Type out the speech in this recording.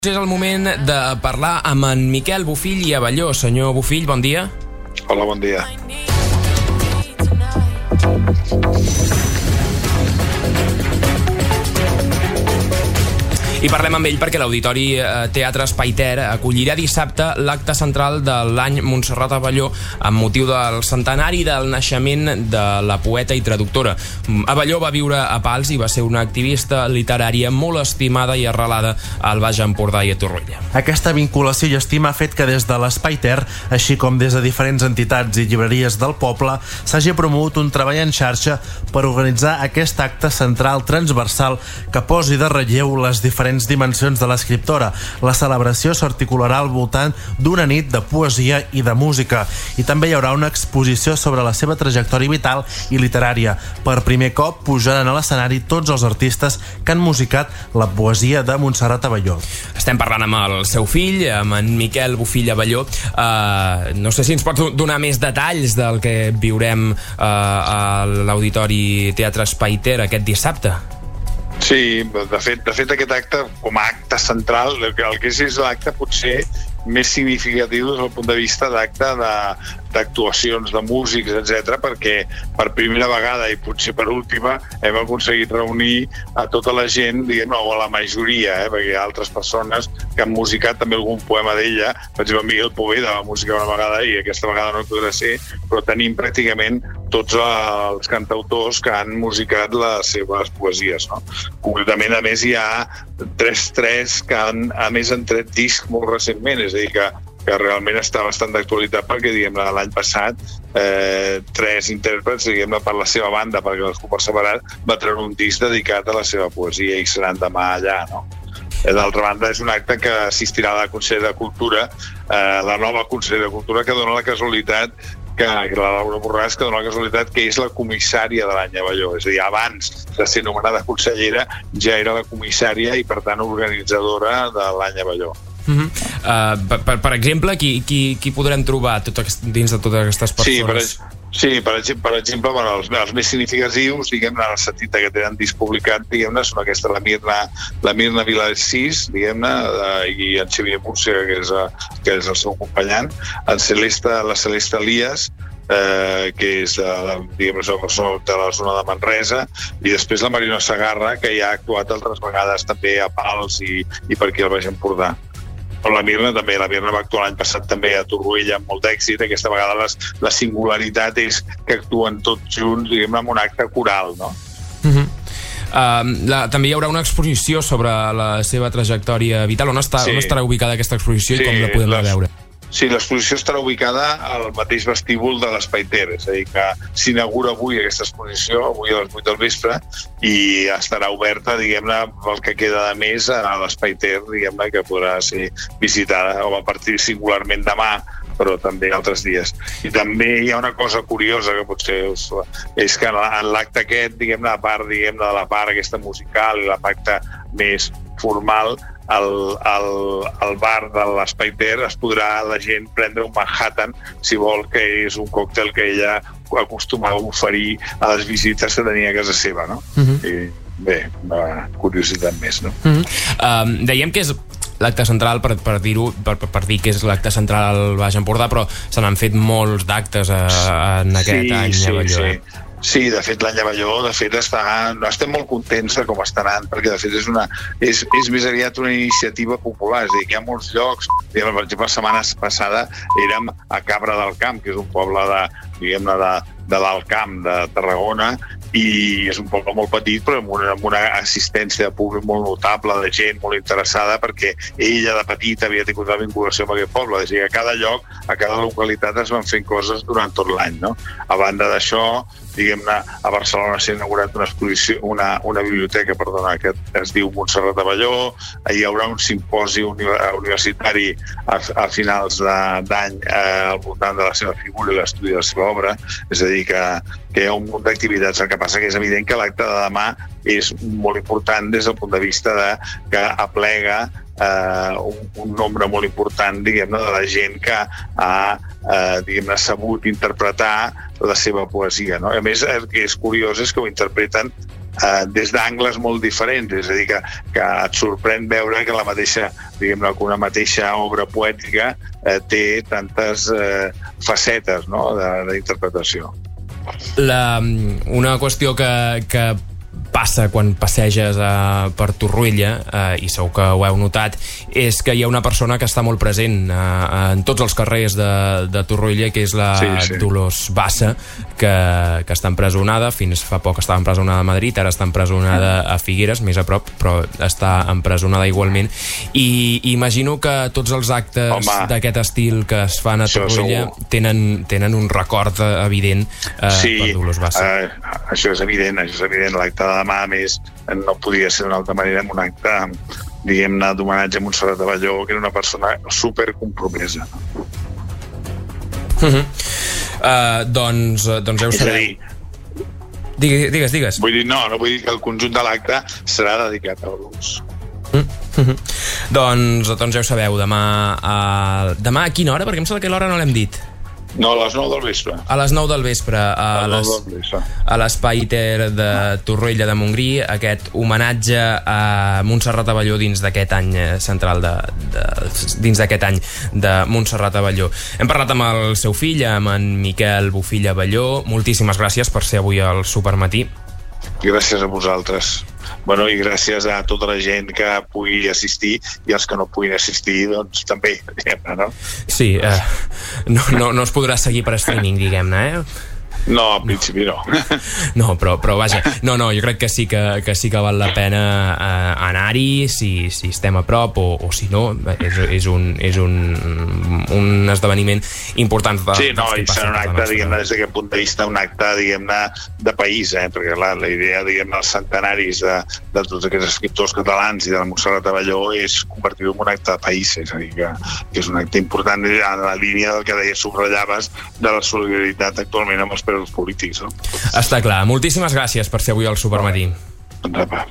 És el moment de parlar amb en Miquel Bofill i Abelló. Senyor Bofill, bon dia. Hola, bon dia. I parlem amb ell perquè l'Auditori Teatre Espai Ter acollirà dissabte l'acte central de l'any Montserrat Abelló amb motiu del centenari del naixement de la poeta i traductora. Abelló va viure a Pals i va ser una activista literària molt estimada i arrelada al Baix Empordà i a Torroella. Aquesta vinculació i estima ha fet que des de l'Espai Ter, així com des de diferents entitats i llibreries del poble, s'hagi promogut un treball en xarxa per organitzar aquest acte central transversal que posi de relleu les diferents dimensions de l'escriptora. La celebració s'articularà al voltant d'una nit de poesia i de música, i també hi haurà una exposició sobre la seva trajectòria vital i literària. Per primer cop pujaran a l'escenari tots els artistes que han musicat la poesia de Montserrat Abelló. Estem parlant amb el seu fill, amb en Miquel Bofill Abelló. No sé si ens pot donar més detalls del que viurem a l'Auditori Teatre Espai Ter aquest dissabte. Sí, de fet aquest acte, com a acte central, el que és l'acte potser més significatiu des del punt de vista d'acte d'actuacions, de músics, etc., perquè per primera vegada i potser per última hem aconseguit reunir a tota la gent, diguem, o a la majoria, perquè hi ha altres persones que han musicat també algun poema d'ella. Per exemple, Miguel Poveda va musicar una vegada i aquesta vegada no podrà ser, però tenim pràcticament tots els cantautors que han musicat les seves poesies, no? Concretament, a més, hi ha tres que han tret disc molt recentment, és a dir, que realment està bastant d'actualitat perquè, diguem-ne, l'any passat tres intèrprets, diguem-ne, per la seva banda, perquè l'Escu per separat va treure un disc dedicat a la seva poesia i seran demà allà, no? D'altra banda, és un acte que assistirà a la Consellera de Cultura, la nova Consellera de Cultura, que dona la casualitat la Laura Borràs, que dona la casualitat que és la comissària de l'any Abelló. És a dir, abans de ser nomenada consellera ja era la comissària i, per tant, organitzadora de l'any Abelló. Per exemple, qui podrem trobar dins de totes aquestes persones? Sí, per exemple, bueno, els més significatius, diguem-ne, en el sentit que tenen disc publicat, diguem-ne, són aquesta, la Mirna Vilasís, diguem-ne, i en Xavier Múrcia, que és el seu acompanyant, la Celeste Elias, que és de la zona de Manresa, i després la Marina Segarra, que ja ha actuat altres vegades també a Pals i per aquí al Baix Empordà. Però la Mirna va actuar l'any passat també a Torroella amb molt d'èxit. Aquesta vegada la singularitat és que actuen tots junts, diguem-ne, en un acte coral, no? També hi haurà una exposició sobre la seva trajectòria vital. On estarà ubicada aquesta exposició i com la podem veure? Sí, l'exposició estarà ubicada al mateix vestíbul de l'Espai Ter, és a dir, que s'inaugura avui aquesta exposició, avui a les 8 del vespre, i estarà oberta, diguem-ne, pel que queda de mes a l'Espai Ter, diguem-ne, que podrà ser visitada a partir singularment demà, però també altres dies. I també hi ha una cosa curiosa que potser és que en l'acte aquest, diguem-ne, a part, diguem-ne, de la part aquesta musical i la part més formal, al bar de l'Espai Ter es podrà la gent prendre un Manhattan, si vol, que és un còctel que ella acostumava a oferir a les visites que tenia a casa seva, no? I bé, una curiositat més, no? Dèiem que és l'acte central, per dir que és l'acte central al Baix Empordà, però se n'han fet molts d'actes en aquest any a Abelló. Sí, de fet, l'any Abelló, estem molt contents de com està anant, perquè de fet és més aviat una iniciativa popular, és a dir, que hi ha molts llocs, per exemple, la setmana passada érem a Cabra del Camp, que és un poble de l'Alt Camp de Tarragona, i és un poble molt petit, però amb una assistència de públic molt notable, de gent molt interessada, perquè ella de petita havia tingut una vinculació amb aquest poble. És a dir, a cada lloc, a cada localitat es van fent coses durant tot l'any, no? A banda d'això, diguem-ne, a Barcelona s'ha inaugurat una biblioteca, que es diu Montserrat Abelló. Hi haurà un simposi universitari a finals d'any al voltant de la seva figura i l'estudi de la seva obra. És a dir, que hi ha un munt d'activitats. El que passa que és evident que l'acte de demà és molt important des del punt de vista que aplega un nombre molt important, diguem-ne, de la gent que ha sabut interpretar la seva poesia, no? A més, el que és curiós és que ho interpreten des d'angles molt diferents, és a dir, que et sorprèn veure que la mateixa, diguem-ne, que una mateixa obra poètica té tantes facetes, no?, d'interpretació. Una qüestió que passa quan passeges per Torroella, i segur que ho heu notat, és que hi ha una persona que està molt present en tots els carrers de Torroella, que és la Dolors Bassa, que està empresonada. Fins fa poc estava empresonada a Madrid, ara està empresonada a Figueres, més a prop, però està empresonada igualment. I imagino que tots els actes d'aquest estil que es fan a Torroella tenen un record evident per Dolors Bassa. Això és evident. L'acte de demà, a més, no podia ser d'una altra manera, amb un acte, diguem-ne, d'homenatge a Montserrat Abelló, que era una persona supercompromesa. Doncs ja ho sabeu. Digues. Vull dir, no vull dir que el conjunt de l'acte serà dedicat a Dolors. Doncs ja ho sabeu, demà a quina hora? Perquè em sembla que l'hora no l'hem dit. No, a les 9 del vespre. A les 9 del vespre, a l'Espai Ter de Torroella de Montgrí, aquest homenatge a Montserrat Abelló dins d'aquest any central dins d'aquest any de Montserrat Abelló. Hem parlat amb el seu fill, amb en Miquel Bofill Abelló. Moltíssimes gràcies per ser avui al Supermatí. Gràcies a vosaltres. I gràcies a tota la gent que pugui assistir, i els que no puguin assistir, doncs també, diguem-ne, no? Sí, no es podrà seguir per streaming, diguem-ne, No, al principi no. No, però vaja, jo crec que sí que val la pena anar-hi si estem a prop, o si no, és un esdeveniment important. Sí, i serà un acte, diguem-ne, des d'aquest punt de vista, un acte, diguem-ne, de país, perquè la idea, diguem-ne, els centenaris de tots aquests escriptors catalans i de la Montserrat Abelló és convertir-ho en un acte de país, és a dir, que és un acte important en la línia del que deies, subratllaves, de la solidaritat actualment amb els presos polítics, no? Està clar. Moltíssimes gràcies per ser avui al Supermatí.